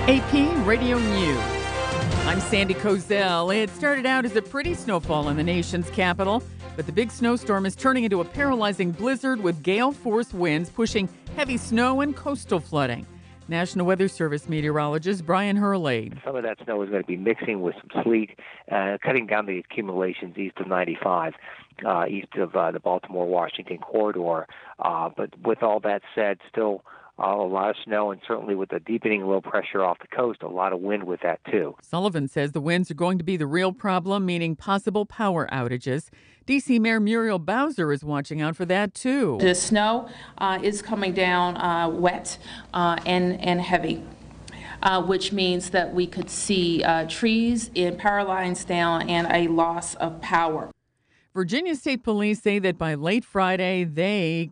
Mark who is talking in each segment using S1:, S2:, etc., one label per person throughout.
S1: AP Radio News. I'm Sandy Kozel. It started out as a pretty snowfall in the nation's capital, but the big snowstorm is turning into a paralyzing blizzard with gale-force winds pushing heavy snow and coastal flooding. National Weather Service meteorologist Brian Hurley.
S2: Some of that snow is going to be mixing with some sleet, cutting down the accumulations east of 95, east of the Baltimore-Washington corridor. But with all that said, still a lot of snow, and certainly with the deepening low pressure off the coast, a lot of wind with that, too.
S1: Sullivan says the winds are going to be the real problem, meaning possible power outages. D.C. Mayor Muriel Bowser is watching out for that, too.
S3: The snow is coming down wet and heavy, which means that we could see trees and power lines down and a loss of power.
S1: Virginia State Police say that by late Friday, they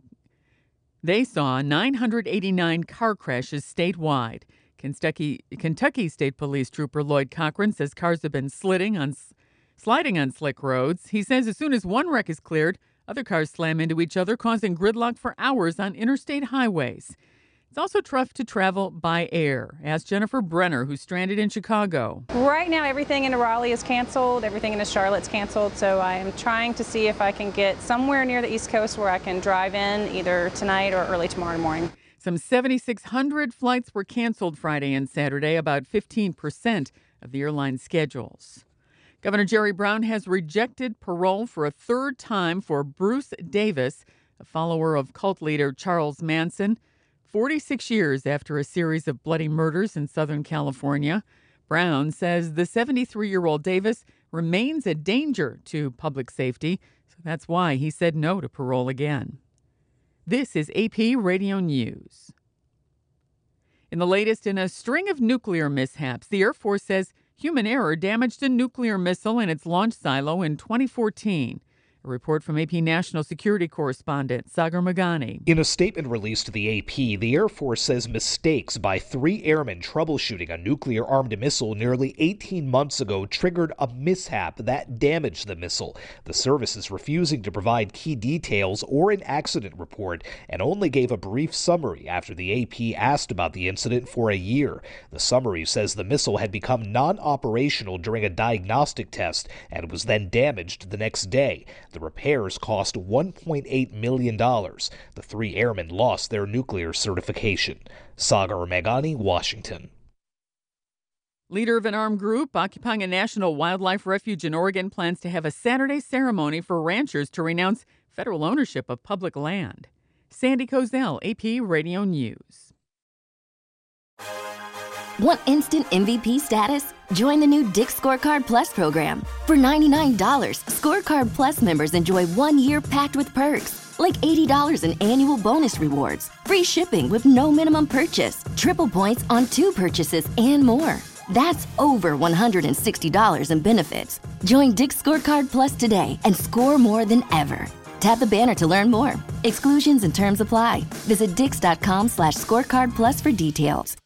S1: saw 989 car crashes statewide. Kentucky State Police Trooper Lloyd Cochran says cars have been sliding on slick roads. He says as soon as one wreck is cleared, other cars slam into each other, causing gridlock for hours on interstate highways. It's also tough to travel by air. Ask Jennifer Brenner, who's stranded in Chicago.
S4: Right now, everything in Raleigh is canceled. Everything in Charlotte's canceled. So I am trying to see if I can get somewhere near the East Coast where I can drive in either tonight or early tomorrow morning.
S1: Some 7,600 flights were canceled Friday and Saturday, about 15% of the airline's schedules. Governor Jerry Brown has rejected parole for a third time for Bruce Davis, a follower of cult leader Charles Manson. 46 years after a series of bloody murders in Southern California, Brown says the 73-year-old Davis remains a danger to public safety, so that's why he said no to parole again. This is AP Radio News. In the latest in a string of nuclear mishaps, the Air Force says human error damaged a nuclear missile in its launch silo in 2014. A report from AP National Security Correspondent Sagar Meghani.
S5: In a statement released to the AP, the Air Force says mistakes by 3 airmen troubleshooting a nuclear-armed missile nearly 18 months ago triggered a mishap that damaged the missile. The service is refusing to provide key details or an accident report and only gave a brief summary after the AP asked about the incident for a year. The summary says the missile had become non-operational during a diagnostic test and was then damaged the next day. The repairs cost $1.8 million. The 3 airmen lost their nuclear certification. Sagar Meghani, Washington.
S1: Leader of an armed group occupying a national wildlife refuge in Oregon plans to have a Saturday ceremony for ranchers to renounce federal ownership of public land. Sandy Kozel, AP Radio News.
S6: Want instant MVP status? Join the new Dick's Scorecard Plus program. For $99, Scorecard Plus members enjoy 1 year packed with perks, like $80 in annual bonus rewards, free shipping with no minimum purchase, triple points on 2 purchases, and more. That's over $160 in benefits. Join Dick's Scorecard Plus today and score more than ever. Tap the banner to learn more. Exclusions and terms apply. Visit dix.com/scorecardplus for details.